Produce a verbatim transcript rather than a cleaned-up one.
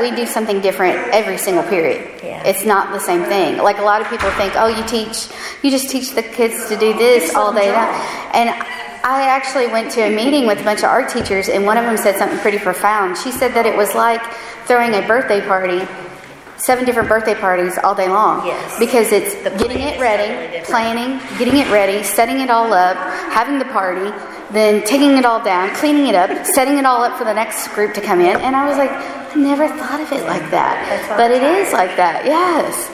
we do something different every single period. Yeah. It's not the same thing. Like a lot of people think, oh, you teach, you just teach the kids to do this all day long. And I actually went to a meeting with a bunch of art teachers, and one of them said something pretty profound. She said that it was like throwing a birthday party, seven different birthday parties all day long. Yes. Because it's The getting plan it is ready, totally planning, getting it ready, setting it all up, having the party, then taking it all down, cleaning it up, setting it all up for the next group to come in. And I was like, I never thought of it like that. But it is like that, yes.